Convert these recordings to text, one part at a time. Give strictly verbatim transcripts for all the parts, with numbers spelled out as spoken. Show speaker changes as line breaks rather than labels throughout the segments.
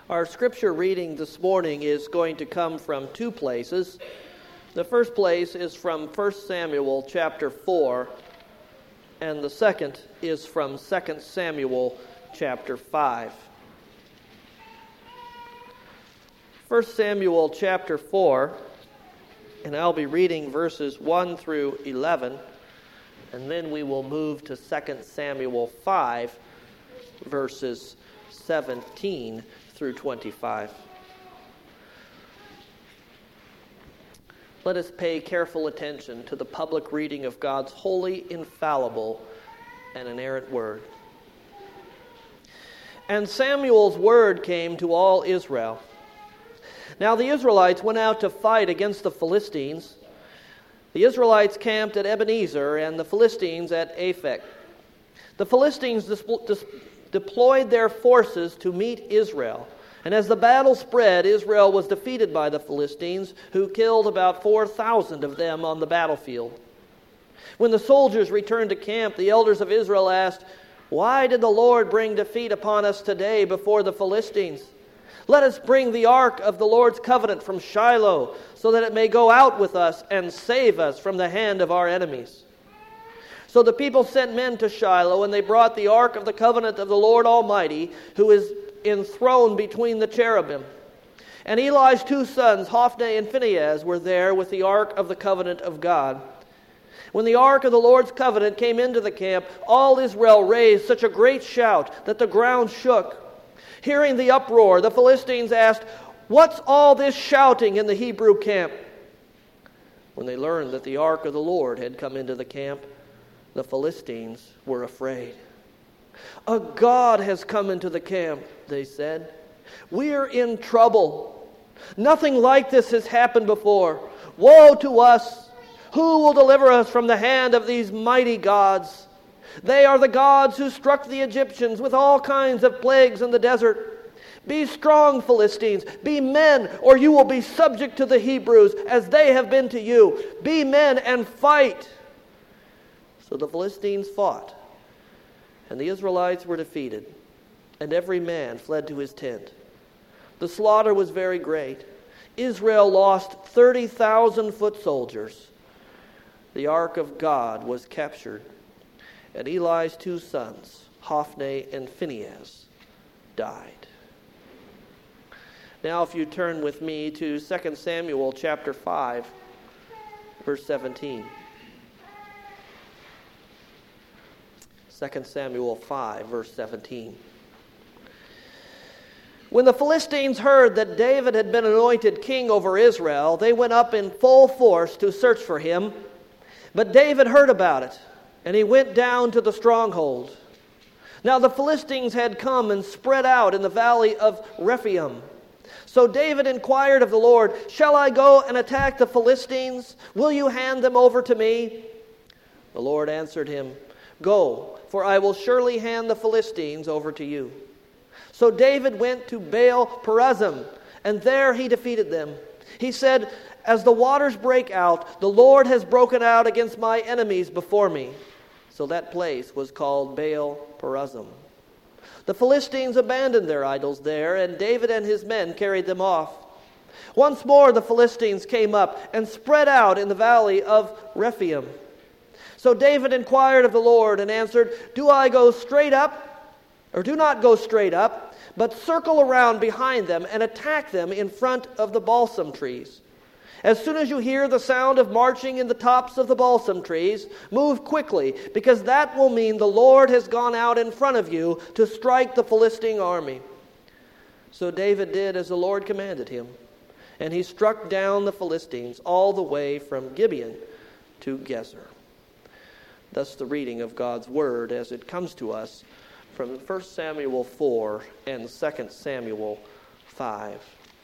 Our scripture reading this morning is going to come from two places. The first place is from First Samuel chapter four, and the second is from Second Samuel chapter five. First Samuel chapter four, and I'll be reading verses one through eleven, and then we will move to Second Samuel five, verses seventeen through twenty-five. Let us pay careful attention to the public reading of God's holy, infallible, and inerrant word. And Samuel's word came to all Israel. Now the Israelites went out to fight against the Philistines. The Israelites camped at Ebenezer and the Philistines at Aphek. The Philistines dis- dis- deployed their forces to meet Israel. And as the battle spread, Israel was defeated by the Philistines, who killed about four thousand of them on the battlefield. When the soldiers returned to camp, the elders of Israel asked, "Why did the Lord bring defeat upon us today before the Philistines? Let us bring the ark of the Lord's covenant from Shiloh, so that it may go out with us and save us from the hand of our enemies." So the people sent men to Shiloh, and they brought the ark of the covenant of the Lord Almighty, who is enthroned between the cherubim. And Eli's two sons, Hophni and Phinehas, were there with the ark of the covenant of God. When the ark of the Lord's covenant came into the camp, all Israel raised such a great shout that the ground shook. Hearing the uproar, the Philistines asked, "What's all this shouting in the Hebrew camp?" When they learned that the ark of the Lord had come into the camp, the Philistines were afraid. "A god has come into the camp," they said. "We're in trouble. Nothing like this has happened before. Woe to us! Who will deliver us from the hand of these mighty gods? They are the gods who struck the Egyptians with all kinds of plagues in the desert. Be strong, Philistines. Be men, or you will be subject to the Hebrews, as they have been to you. Be men and fight." So the Philistines fought, and the Israelites were defeated, and every man fled to his tent. The slaughter was very great. Israel lost thirty thousand foot soldiers. The ark of God was captured, and Eli's two sons, Hophni and Phinehas, died. Now if you turn with me to Second Samuel chapter five, verse seventeen. Second Samuel five, verse seventeen. When the Philistines heard that David had been anointed king over Israel, they went up in full force to search for him. But David heard about it, and he went down to the stronghold. Now the Philistines had come and spread out in the valley of Rephaim. So David inquired of the Lord, "Shall I go and attack the Philistines? Will you hand them over to me?" The Lord answered him, "Go, for I will surely hand the Philistines over to you." So David went to Baal Perazim, and there he defeated them. He said, "As the waters break out, the Lord has broken out against my enemies before me." So that place was called Baal Perazim. The Philistines abandoned their idols there, and David and his men carried them off. Once more the Philistines came up and spread out in the valley of Rephaim. So David inquired of the Lord and answered, "Do I go straight up, or do not go straight up, but circle around behind them and attack them in front of the balsam trees? As soon as you hear the sound of marching in the tops of the balsam trees, move quickly, because that will mean the Lord has gone out in front of you to strike the Philistine army." So David did as the Lord commanded him, and he struck down the Philistines all the way from Gibeon to Gezer. Thus the reading of God's word as it comes to us from First Samuel four and Second Samuel five.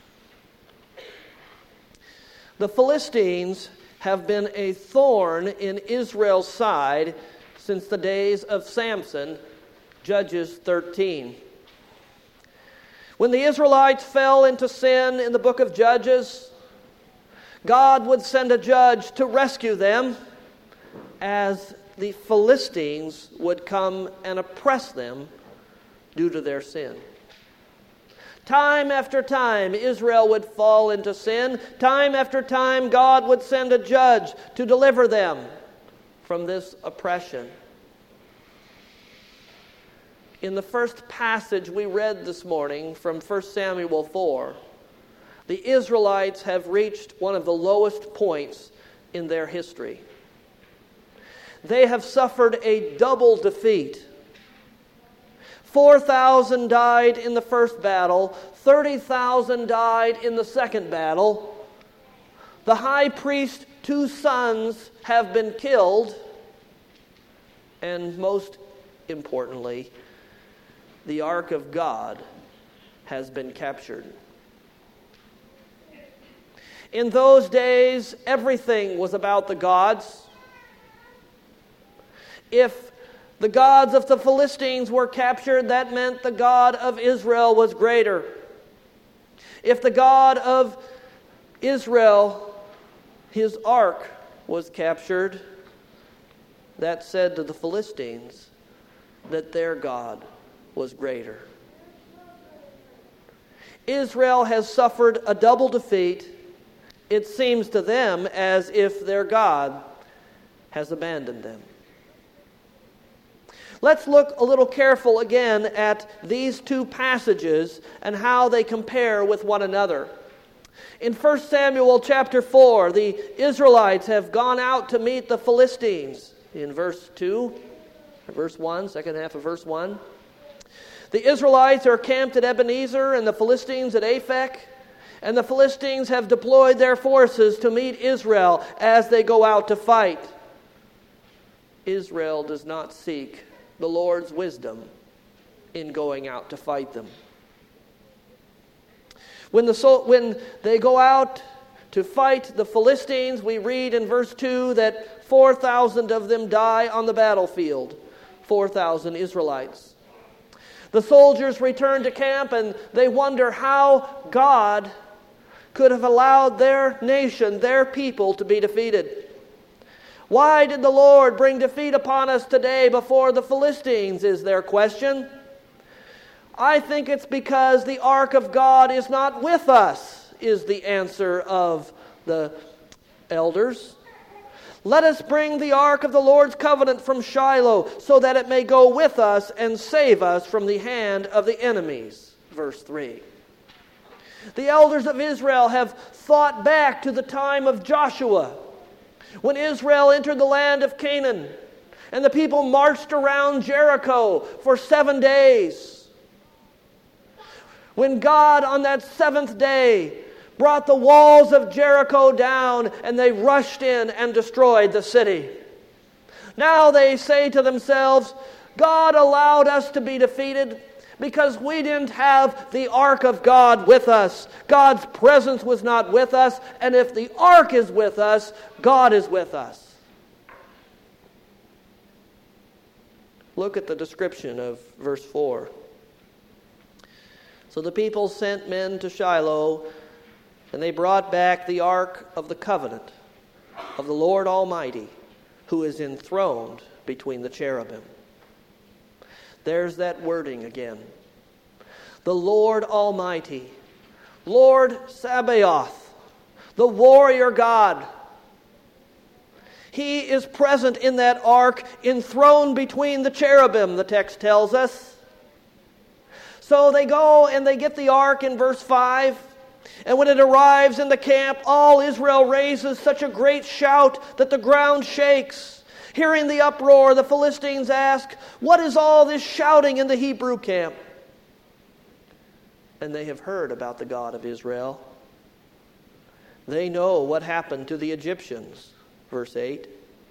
The Philistines have been a thorn in Israel's side since the days of Samson, Judges thirteen. When the Israelites fell into sin in the book of Judges, God would send a judge to rescue them, as the Philistines would come and oppress them due to their sin. Time after time, Israel would fall into sin. Time after time, God would send a judge to deliver them from this oppression. In the first passage we read this morning from First Samuel four, the Israelites have reached one of the lowest points in their history. They have suffered a double defeat. four thousand died in the first battle, thirty thousand died in the second battle. The high priest's two sons have been killed, and most importantly, the Ark of God has been captured. In those days, everything was about the gods. If the gods of the Philistines were captured, that meant the God of Israel was greater. If the God of Israel, his ark, was captured, that said to the Philistines that their God was greater. Israel has suffered a double defeat. It seems to them as if their God has abandoned them. Let's look a little careful again at these two passages and how they compare with one another. In First Samuel chapter four, the Israelites have gone out to meet the Philistines. In verse two, verse one, second half of verse one. The Israelites are camped at Ebenezer and the Philistines at Aphek. And the Philistines have deployed their forces to meet Israel as they go out to fight. Israel does not seek the Lord's wisdom in going out to fight them. When, the, when they go out to fight the Philistines, we read in verse two that four thousand of them die on the battlefield. four thousand Israelites. The soldiers return to camp and they wonder how God could have allowed their nation, their people, to be defeated. Why did the Lord bring defeat upon us today before the Philistines, is their question. I think it's because the ark of God is not with us, is the answer of the elders. Let us bring the ark of the Lord's covenant from Shiloh, so that it may go with us and save us from the hand of the enemies. Verse three. The elders of Israel have thought back to the time of Joshua, when Israel entered the land of Canaan, and the people marched around Jericho for seven days. When God, on that seventh day, brought the walls of Jericho down, and they rushed in and destroyed the city. Now they say to themselves, God allowed us to be defeated because we didn't have the ark of God with us. God's presence was not with us, and if the ark is with us, God is with us. Look at the description of verse four. So the people sent men to Shiloh, and they brought back the ark of the covenant of the Lord Almighty, who is enthroned between the cherubim. There's that wording again. The Lord Almighty, Lord Sabaoth, the warrior God. He is present in that ark, enthroned between the cherubim, the text tells us. So they go and they get the ark in verse five. And when it arrives in the camp, all Israel raises such a great shout that the ground shakes. Hearing the uproar, the Philistines ask, what is all this shouting in the Hebrew camp? And they have heard about the God of Israel. They know what happened to the Egyptians. Verse eight.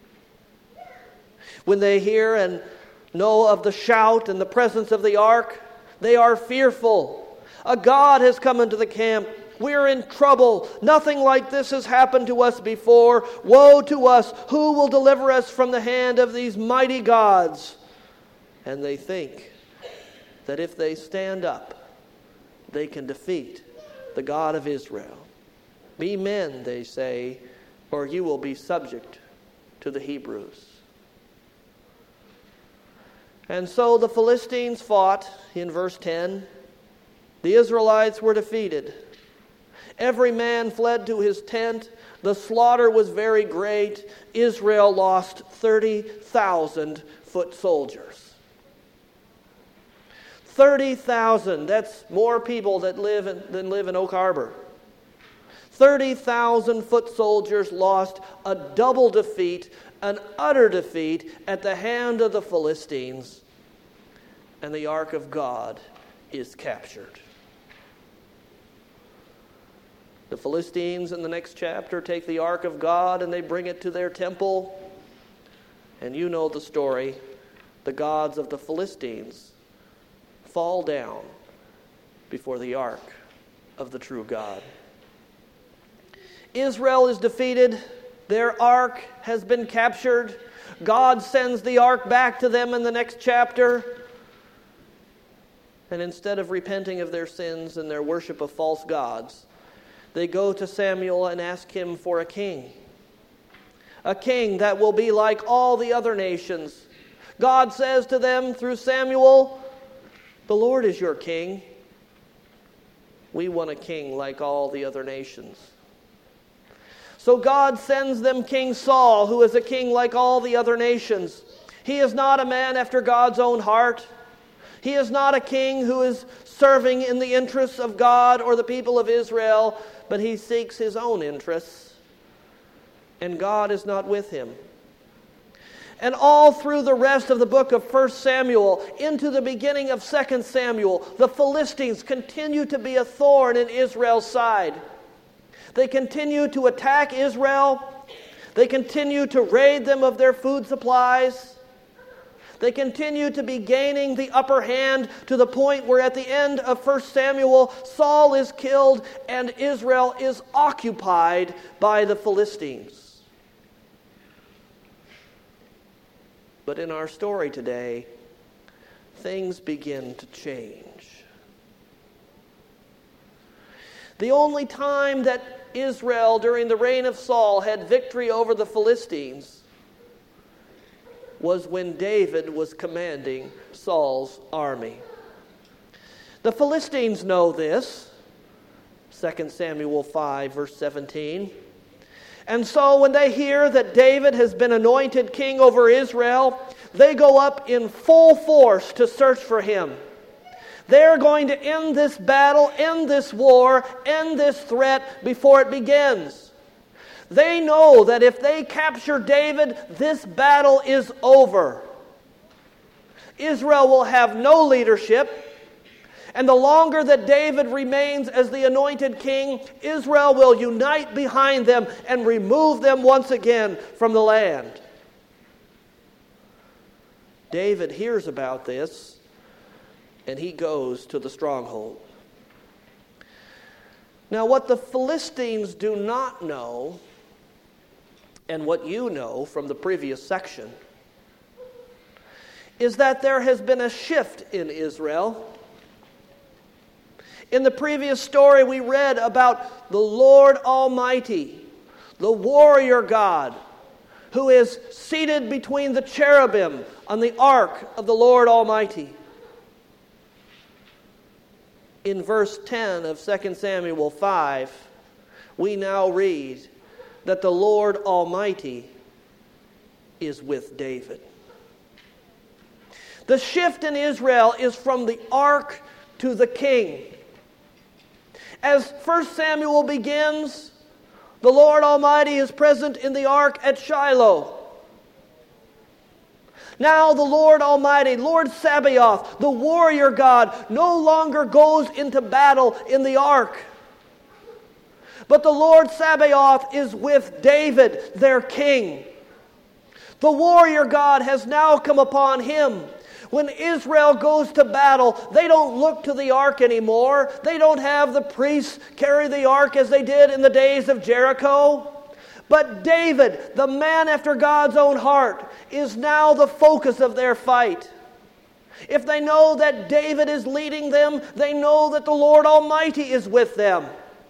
When they hear and know of the shout and the presence of the ark, they are fearful. A God has come into the camp. We're in trouble. Nothing like this has happened to us before. Woe to us. Who will deliver us from the hand of these mighty gods? And they think that if they stand up, they can defeat the God of Israel. Be men, they say, or you will be subject to the Hebrews. And so the Philistines fought in verse ten. The Israelites were defeated. Every man fled to his tent. The slaughter was very great. Israel lost thirty thousand foot soldiers. thirty thousand. That's more people that live in, than live in Oak Harbor. thirty thousand foot soldiers lost, a double defeat, an utter defeat at the hand of the Philistines. And the ark of God is captured. The Philistines in the next chapter take the ark of God and they bring it to their temple. And you know the story. The gods of the Philistines fall down before the ark of the true God. Israel is defeated. Their ark has been captured. God sends the ark back to them in the next chapter. And instead of repenting of their sins and their worship of false gods, they go to Samuel and ask him for a king. A king that will be like all the other nations. God says to them through Samuel, "The Lord is your king. We want a king like all the other nations." So God sends them King Saul, who is a king like all the other nations. He is not a man after God's own heart. He is not a king who is serving in the interests of God or the people of Israel, but he seeks his own interests. And God is not with him. And all through the rest of the book of First Samuel, into the beginning of Second Samuel, the Philistines continue to be a thorn in Israel's side. They continue to attack Israel. They continue to raid them of their food supplies. They continue to be gaining the upper hand to the point where at the end of First Samuel, Saul is killed and Israel is occupied by the Philistines. But in our story today, things begin to change. The only time that Israel during the reign of Saul had victory over the Philistines was when David was commanding Saul's army. The Philistines know this. Second Samuel five, verse seventeen. And so when they hear that David has been anointed king over Israel, they go up in full force to search for him. They're going to end this battle, end this war, end this threat before it begins. They know that if they capture David, this battle is over. Israel will have no leadership, and the longer that David remains as the anointed king, Israel will unite behind them and remove them once again from the land. David hears about this, and he goes to the stronghold. Now, what the Philistines do not know, and what you know from the previous section, is that there has been a shift in Israel. In the previous story, we read about the Lord Almighty, the warrior God, who is seated between the cherubim on the ark of the Lord Almighty. In verse ten of Second Samuel five, we now read that the Lord Almighty is with David. The shift in Israel is from the ark to the king. As First Samuel begins, the Lord Almighty is present in the ark at Shiloh. Now the Lord Almighty, Lord Sabaoth, the warrior God, no longer goes into battle in the ark. But the Lord Sabaoth is with David, their king. The warrior God has now come upon him. When Israel goes to battle, they don't look to the ark anymore. They don't have the priests carry the ark as they did in the days of Jericho. But David, the man after God's own heart, is now the focus of their fight. If they know that David is leading them, they know that the Lord Almighty is with them.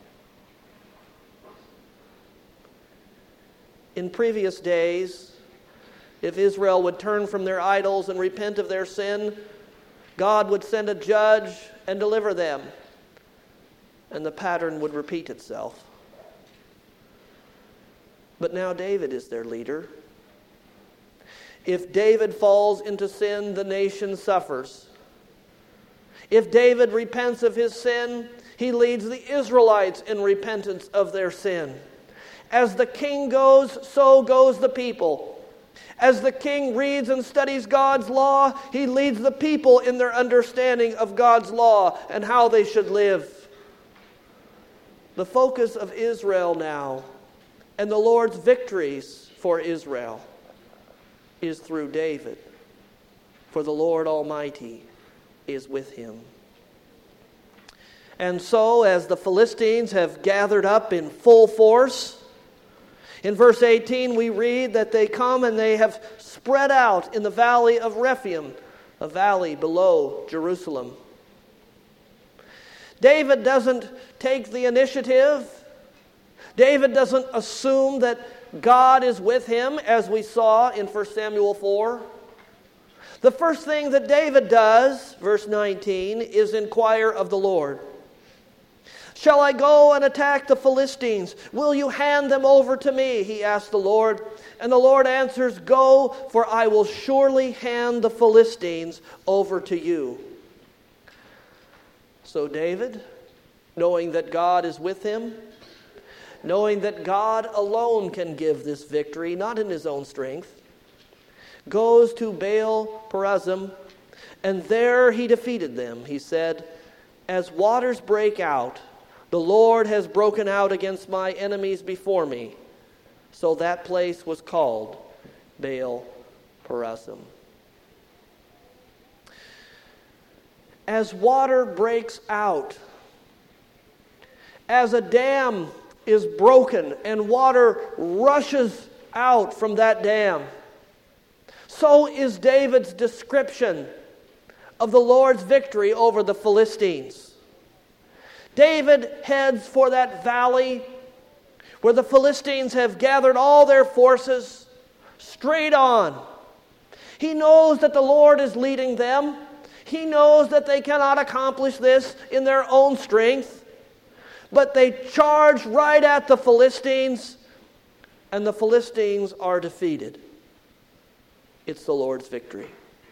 In previous days, if Israel would turn from their idols and repent of their sin, God would send a judge and deliver them. and the pattern would repeat itself. But now David is their leader. If David falls into sin, the nation suffers. If David repents of his sin, he leads the Israelites in repentance of their sin. As the king goes, so goes the people. As the king reads and studies God's law, he leads the people in their understanding of God's law and how they should live. The focus of Israel now, and the Lord's victories for Israel, is through David, for the Lord Almighty is with him. And so, as the Philistines have gathered up in full force, in verse eighteen we read that they come and they have spread out in the valley of Rephaim, a valley below Jerusalem. David doesn't take the initiative. David doesn't assume that God is with him, as we saw in First Samuel four. The first thing that David does, verse nineteen, is inquire of the Lord. Shall I go and attack the Philistines? Will you hand them over to me? He asked the Lord. And the Lord answers, Go, for I will surely hand the Philistines over to you. So David, knowing that God is with him, knowing that God alone can give this victory, not in his own strength, goes to Baal Perazim, and there he defeated them. He said, As waters break out, the Lord has broken out against my enemies before me. So that place was called Baal Perazim. As water breaks out, as a dam is broken and water rushes out from that dam, so is David's description of the Lord's victory over the Philistines. David heads for that valley where the Philistines have gathered all their forces straight on. He knows that the Lord is leading them. He knows that they cannot accomplish this in their own strength. But they charge right at the Philistines, and the Philistines are defeated. It's the Lord's victory.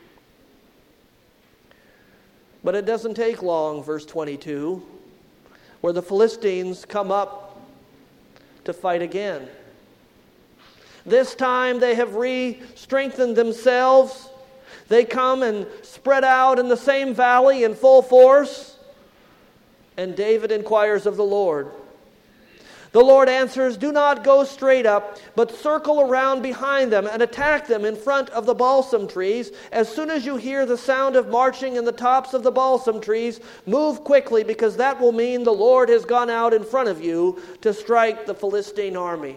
But it doesn't take long, verse twenty-two, where the Philistines come up to fight again. This time they have re-strengthened themselves. They come and spread out in the same valley in full force. And David inquires of the Lord. The Lord answers, Do not go straight up, but circle around behind them and attack them in front of the balsam trees. As soon as you hear the sound of marching in the tops of the balsam trees, move quickly, because that will mean the Lord has gone out in front of you to strike the Philistine army.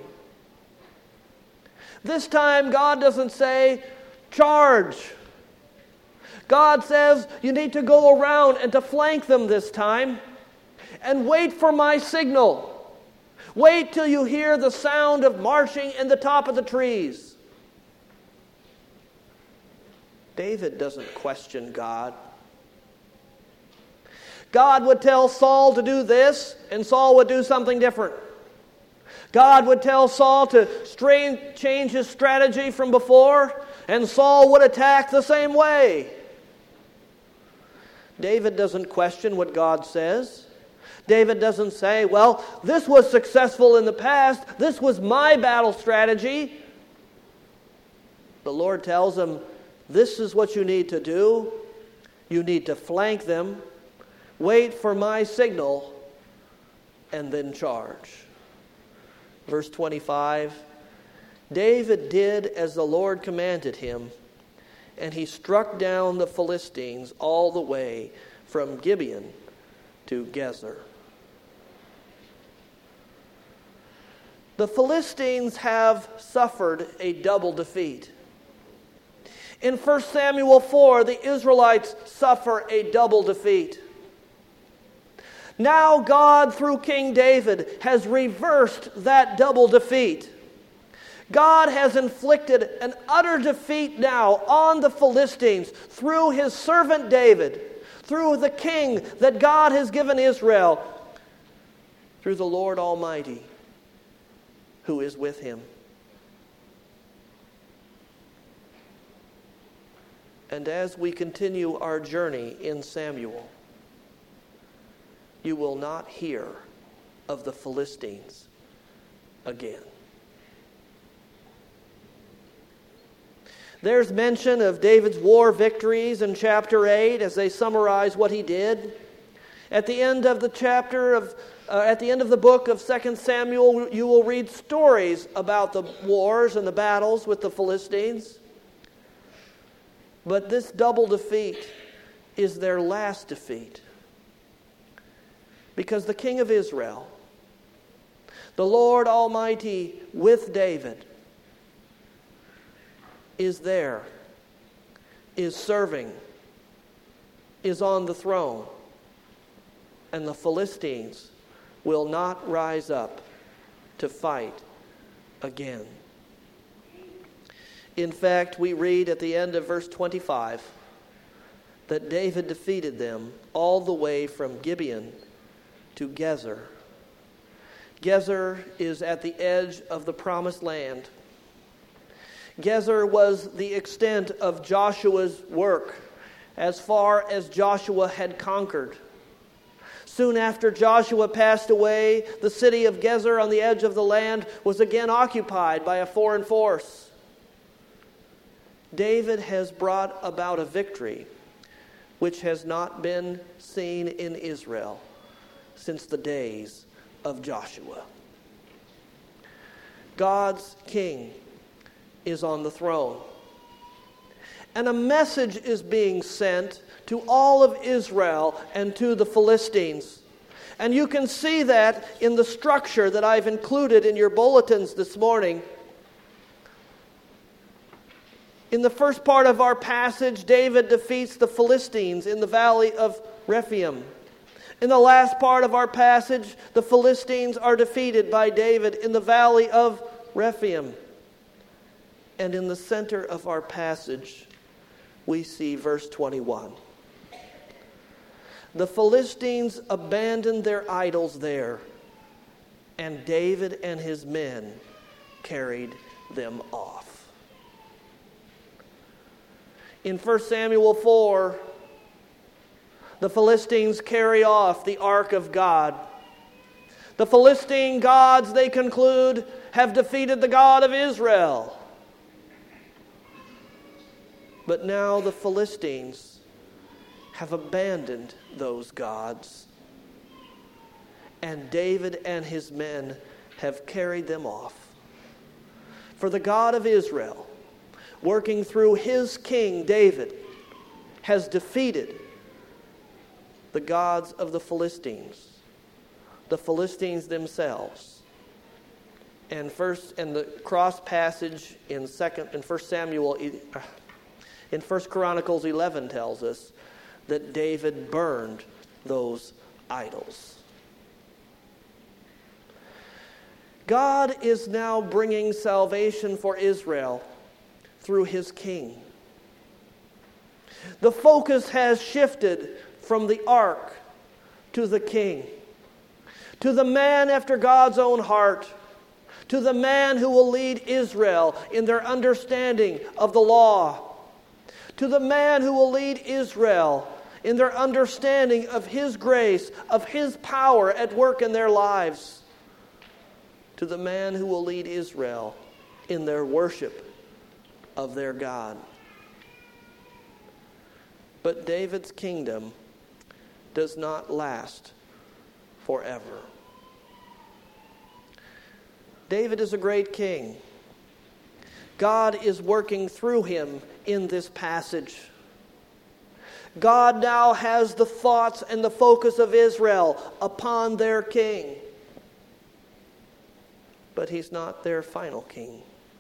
This time God doesn't say, charge. God says you need to go around and to flank them this time and wait for my signal. Wait till you hear the sound of marching in the top of the trees. David doesn't question God. God would tell Saul to do this, and Saul would do something different. God would tell Saul to strain, change his strategy from before, and Saul would attack the same way. David doesn't question what God says. David doesn't say, well, this was successful in the past. This was my battle strategy. The Lord tells him, this is what you need to do. You need to flank them, wait for my signal, and then charge. Verse twenty-five, David did as the Lord commanded him, and he struck down the Philistines all the way from Gibeon to Gezer. The Philistines have suffered a double defeat. In First Samuel four, the Israelites suffer a double defeat. Now God, through King David, has reversed that double defeat. God has inflicted an utter defeat now on the Philistines through his servant David, through the king that God has given Israel. through the Lord Almighty who is with him. And as we continue our journey in Samuel, you will not hear of the Philistines again. There's mention of David's war victories in chapter eight as they summarize what he did. At the end of the chapter of, uh, at the end of the book of Second Samuel, you will read stories about the wars and the battles with the Philistines. But this double defeat is their last defeat. Because the King of Israel, the Lord Almighty with David, is there, is serving, is on the throne, and the Philistines will not rise up to fight again. In fact, we read at the end of verse twenty-five that David defeated them all the way from Gibeon to Gezer. Gezer is at the edge of the promised land. Gezer was the extent of Joshua's work, as far as Joshua had conquered. Soon after Joshua passed away, the city of Gezer on the edge of the land was again occupied by a foreign force. David has brought about a victory which has not been seen in Israel since the days of Joshua. God's king is on the throne. And a message is being sent to all of Israel and to the Philistines. And you can see that in the structure that I've included in your bulletins this morning. In the first part of our passage, David defeats the Philistines in the valley of Rephaim. In the last part of our passage, the Philistines are defeated by David in the valley of Rephaim. And in the center of our passage, we see verse twenty-one. The Philistines abandoned their idols there, and David and his men carried them off. In First Samuel four, the Philistines carry off the ark of God. The Philistine gods, they conclude, have defeated the God of Israel. But now the Philistines have abandoned those gods, and David and his men have carried them off. For the God of Israel, working through his king David, has defeated the gods of the Philistines, the Philistines themselves. And first, and the cross passage in second in First Samuel, in First Chronicles eleven tells us that David burned those idols. God is now bringing salvation for Israel through his king. The focus has shifted from the ark to the king, to the man after God's own heart, to the man who will lead Israel in their understanding of the law, to the man who will lead Israel in their understanding of his grace, of his power at work in their lives, to the man who will lead Israel in their worship of their God. But David's kingdom does not last forever. David is a great king. God is working through him in this passage. God now has the thoughts and the focus of Israel upon their king. But he's not their final king.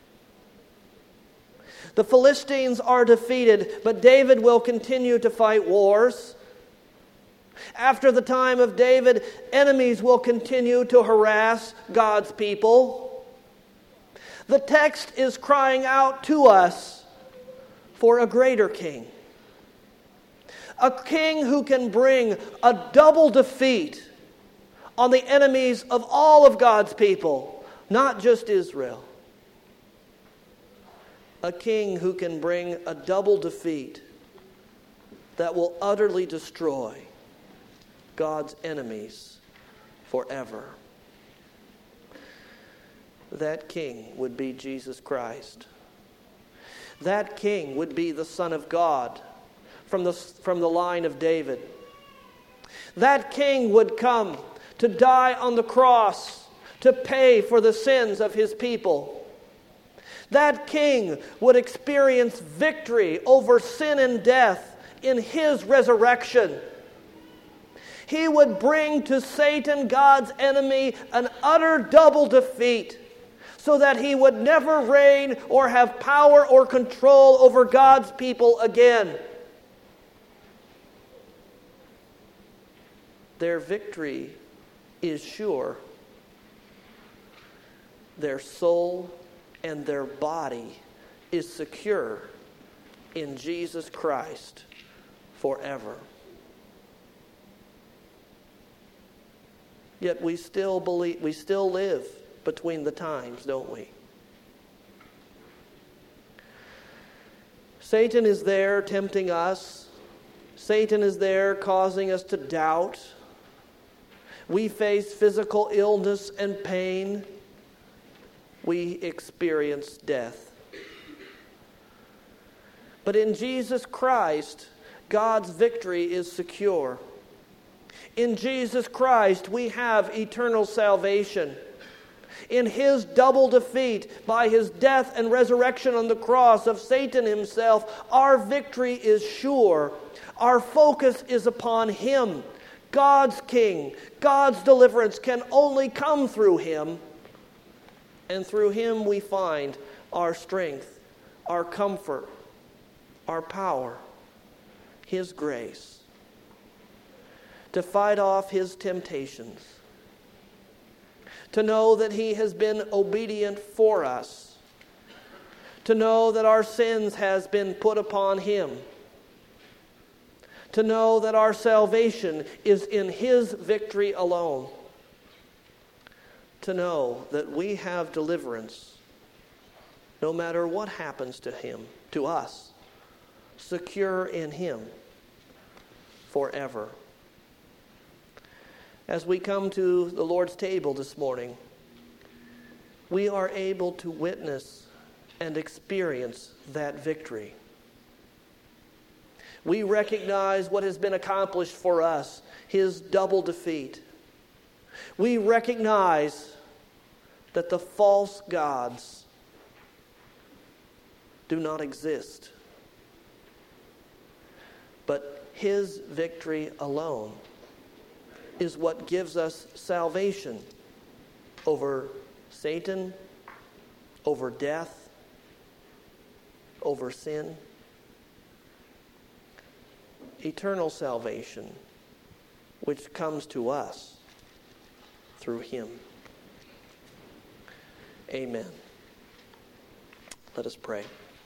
The Philistines are defeated, but David will continue to fight wars. After the time of David, enemies will continue to harass God's people. The text is crying out to us for a greater king. A king who can bring a double defeat on the enemies of all of God's people, not just Israel. A king who can bring a double defeat that will utterly destroy God's enemies forever. That king would be Jesus Christ. That king would be the Son of God from the, from the line of David. That king would come to die on the cross to pay for the sins of his people. That king would experience victory over sin and death in his resurrection. He would bring to Satan, God's enemy, an utter double defeat, so that he would never reign or have power or control over God's people again. Their victory is sure. Their soul and their body is secure in Jesus Christ forever. Yet we still believe, we still live between the times, don't we? Satan is there tempting us. Satan is there causing us to doubt. We face physical illness and pain. We experience death. But in Jesus Christ, God's victory is secure. In Jesus Christ, we have eternal salvation. In His double defeat by His death and resurrection on the cross of Satan himself, our victory is sure. Our focus is upon Him. God's King, God's deliverance can only come through Him. And through Him we find our strength, our comfort, our power, His grace to fight off His temptations, to know that He has been obedient for us, to know that our sins has been put upon Him, to know that our salvation is in His victory alone, to know that we have deliverance no matter what happens to Him, to us, secure in Him forever. As we come to the Lord's table this morning, we are able to witness and experience that victory. We recognize what has been accomplished for us, His double defeat. We recognize that the false gods do not exist, but His victory alone is what gives us salvation over Satan, over death, over sin. Eternal salvation, which comes to us through Him. Amen. Let us pray.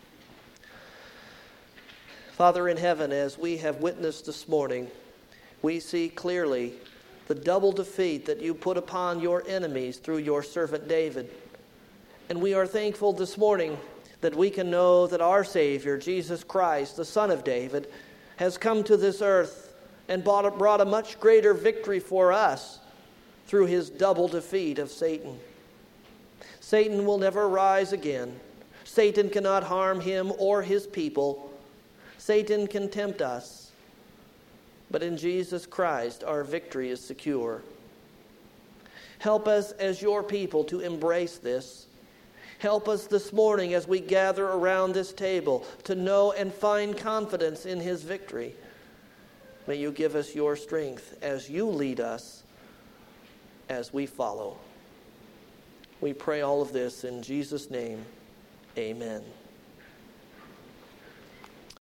Father in heaven, as we have witnessed this morning, we see clearly the double defeat that you put upon your enemies through your servant David. And we are thankful this morning that we can know that our Savior, Jesus Christ, the Son of David, has come to this earth and brought a much greater victory for us through His double defeat of Satan. Satan will never rise again. Satan cannot harm Him or His people. Satan can tempt us. But in Jesus Christ, our victory is secure. Help us as your people to embrace this. Help us this morning as we gather around this table to know and find confidence in His victory. May you give us your strength as you lead us as we follow. We pray all of this in Jesus' name. Amen.